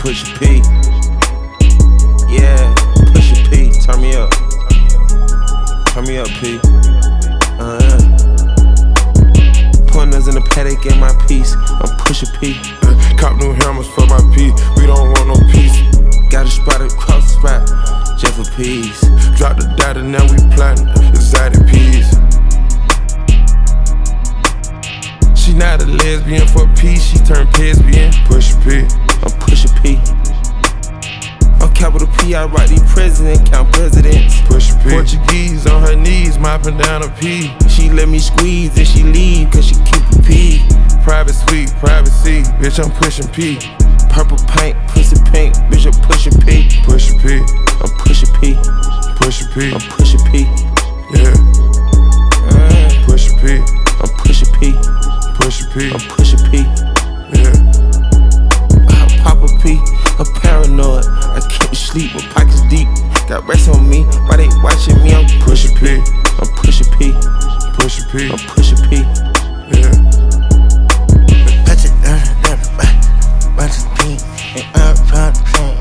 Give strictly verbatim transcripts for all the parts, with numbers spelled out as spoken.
Pusha P. Yeah, Pusha P. Turn me up. Turn me up, P. Uh-huh. Pointers in the paddock, get my piece. I'm Pusha P. Uh, cop new hammers for my P. We don't want no peace. Got a spot across the spot, just for peace. Drop the data, now we plantin' exotic peas. She not a lesbian for peace, she turned lesbian. Pusha P. I'm Pusha P. I'm capital P, I write these president, count presidents. Pusha P. Portuguese on her knees, mopping down a P. She let me squeeze and she leave, cause she keep a P. Private suite, privacy, bitch, I'm pushing P. Purple paint, pussy pink, bitch, I'm pushing P. Pusha P. I'm Pusha P. Pusha P. I'm Pusha P. Yeah. Uh, Pusha P. I'm Pusha P. Pusha P. I'm Pusha P. Yeah. I pop a P, I'm paranoid. I can't sleep, my pockets deep. Got rest on me, why they watching me? I'm Pusha P. I'm Pusha P. Pusha P. I'm Pusha P. Yeah. Touch it, uh, uh, bunch of P, and uh, front,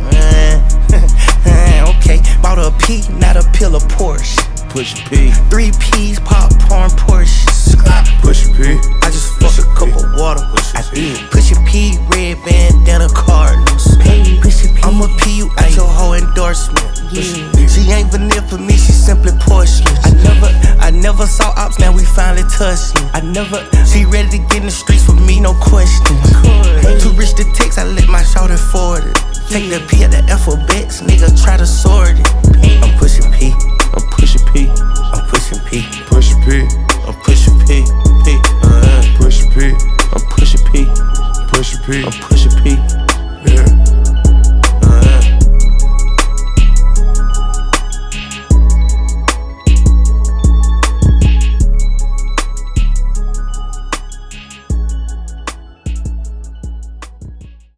okay, bought a P, not a pill of Porsche. Pusha P. Three P's, popcorn, Porsche. Pusha P. I just fucked a cup of water. I did. Pusha P, red bandana, Cardinals. I'ma P you at your whole endorsement. Yeah. She ain't vanilla for me, she simply porcelain. I never, I never saw ops, now we finally touched it. I never, she ready to get in the streets for me, no question. Too rich to text, I let my shorty forward it. Take the P at the alphabets, nigga try to sort it. I'm pushing P. I'm Pusha P. I'm pushing P. Pusha P. I'm Pusha P. P. Uh-huh. Pusha P. I'm Pusha P. Pusha P. I'm Pusha P.